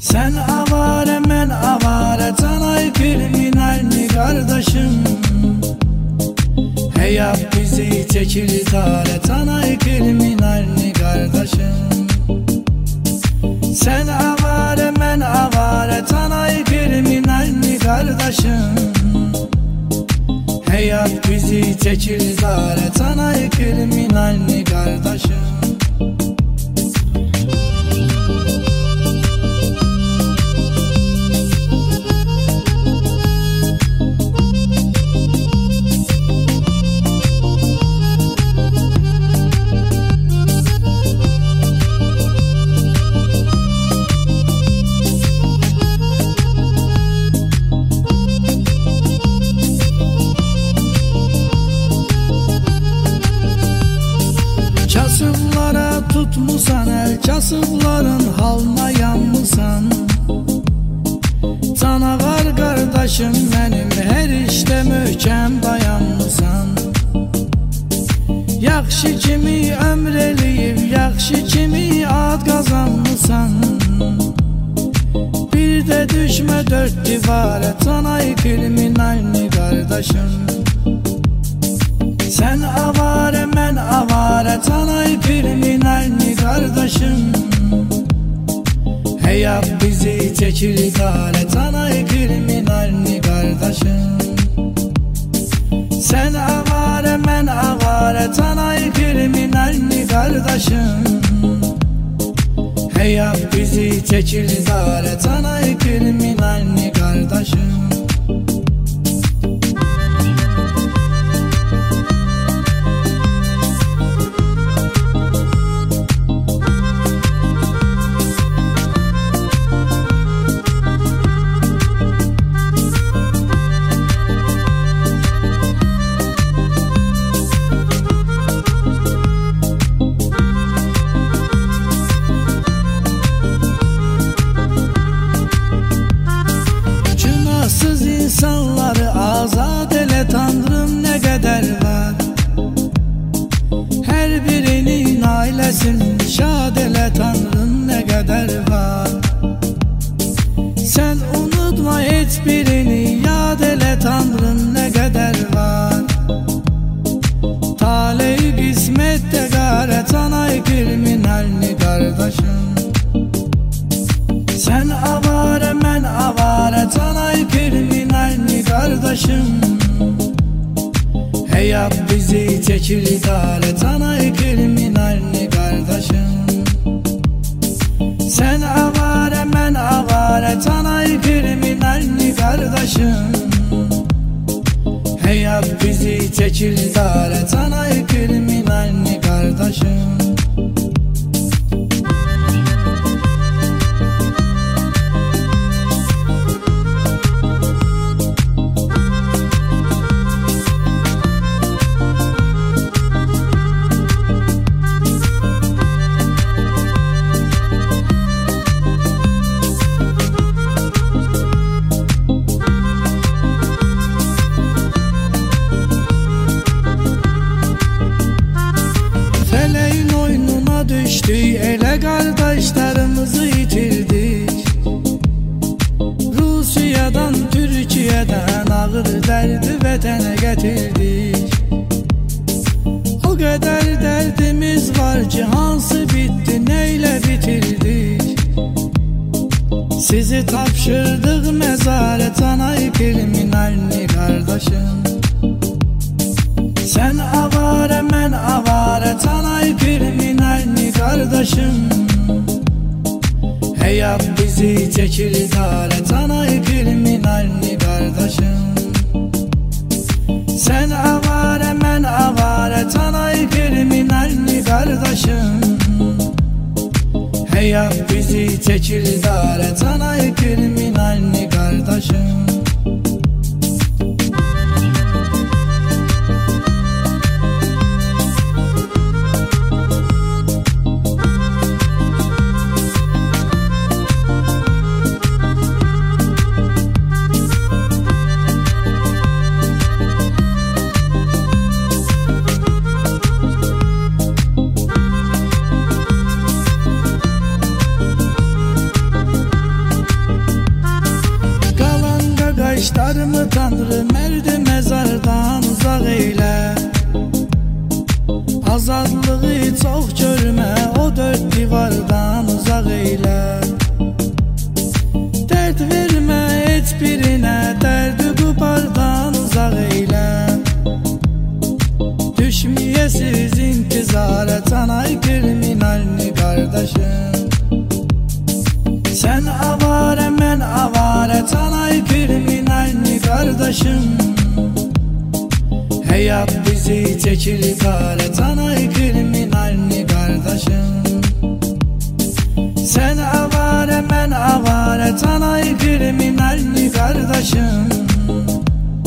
Sen avare men avare, tanay kriminal mi kardeşim? Hey yap bizi çekil tare, tanay kriminal mi kardeşim? Sen avare men avare, tanay kriminal mi kardeşim? Hey yap bizi çekil tare, tanay kriminal mi kardeşim? Kasıblara tutmusan el, kasıbların halına yanmısan. Canavar kardeşim benim, her işte möhkem dayanmısan. Yaxşı kimi ömr eləyib, yaxşı kimi ad qazanmısan. Bir de düşme dört divara, tanay kriminalni kardeşim? Sen avare men avare, tanay kriminalni kardeşim? Hey yap bizi çekil tare, tanay kriminalni kardeşim? Sen avare men avare, tanay kriminalni kardeşim? Hey yap bizi çekil tare, tanay kriminalni kardeşim? İnsanları azad ele Tanrım, ne kadar var. Her birinin ailesini şad ele Tanrım, ne kadar var. Sen unutma hiç birini, yad ele Tanrım, ne kadar var. Tale-i kısmette gare, tanay kriminalni kardeşim? Sen avare men avare, tanay kriminalni kardeşim? Hey yap bizi çekil tare, tanay kriminalni kardeşim? Sen avare men avare, tanay kriminalni kardeşim? Hey yap bizi çekil tare, tanay kriminalni kardeşim? Feleğin oyununa düştük, ele kardeşlerimizi yitirdik. Rusiyadan, Türkiye'den ağır derdi vatana getirdik. O kadar derdimiz var ki hansı bitti, neyle bitirdik. Sizi tapşırdık mezare, tanay kriminalni kardeşim? Sen avare men avare, tanay kriminalni kardeşim? Hey yap bizi çekil tare, tanay kriminalni kardeşim? Sen avare men avare, tanay kriminalni kardeşim? Hey yap bizi çekil tare, tanay kriminalni kardeşim? Bakışlarımı Tanrı merdi mezardan uzak eyle. Azadlığı çok görme, o dört divardan uzak eyle. Dert verme heç birine, derdi kubardan uzak eyle. Düşmeyesiz intizara, tanay kriminalini kardeşim. Sen avare ben avare, tanay kriminalini kardeşim. Hayat bizi çekir gare, tanay kriminalini kardeşim. Sen avare ben avare, tanay kriminalini kardeşim.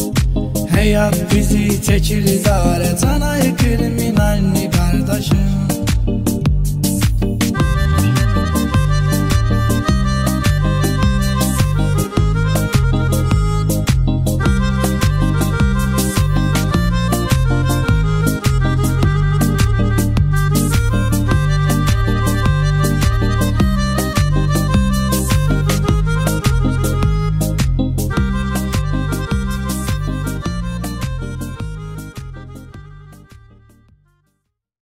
Hayat bizi çekir gare, tanay kriminalini kardeşim.